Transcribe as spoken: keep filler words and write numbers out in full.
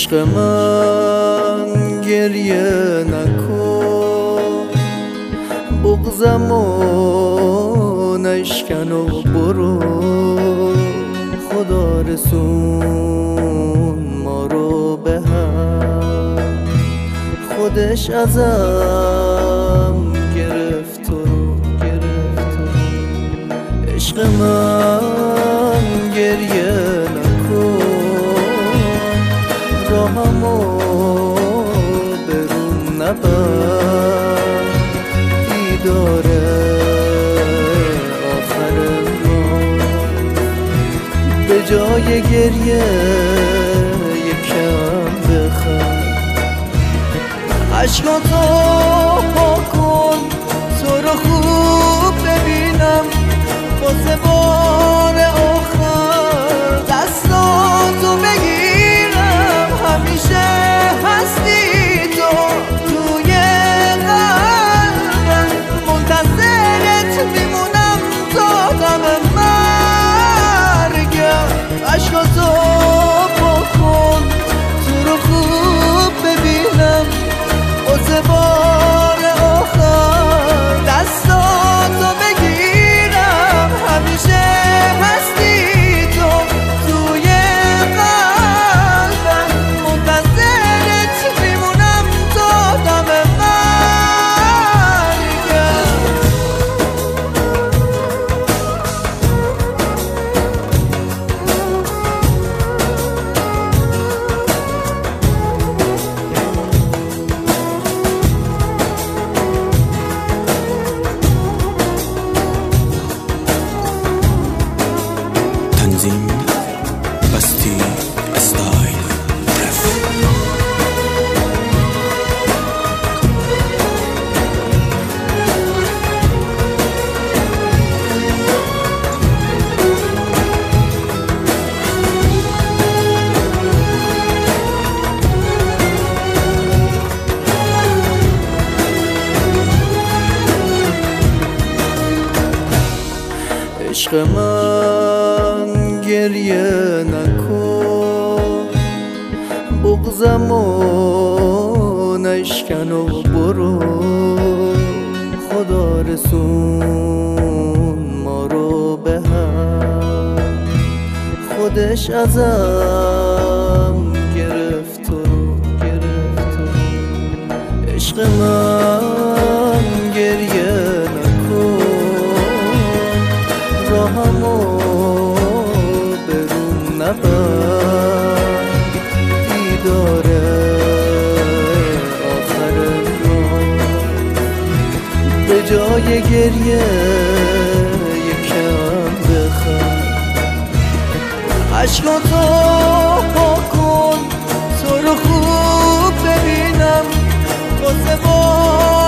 عشق من گریه نکن، بغضمو نشکن و برو. خدا رسون ما رو به هم، خودش ازم گرفت و گرفت. عشق من گریه نکن، راهمو برون نبر. دیداره آخر راه، به جای گریه یکم بخند. عشقاتو پاک کن، تو رو خوب ببینم. واسه بار آخر دستاتو بگیرم. همیشه هستی تو توی قلبم، منتظرت میمونم تا دم مرگم. عشقاتو پاک کن، تو رو خوب ببینم. واسه بار آخر دستاتو بگیرم. همیشه هستی تو توی قلبم، منتظرت میمونم تا دم مرگم. تنظیم بستی استایل رف. عشق من گریه نکن، بغضمو نشکن و برو. خدا رسون ما رو به هم، خودش ازم گرفت و گرفت. عشق من گریه نکن، راهمو برون نبر. دیداره آخر راه، به جای گریه یکم بخند. عشقاتو پاک کن، تو رو خوب ببینم. واسه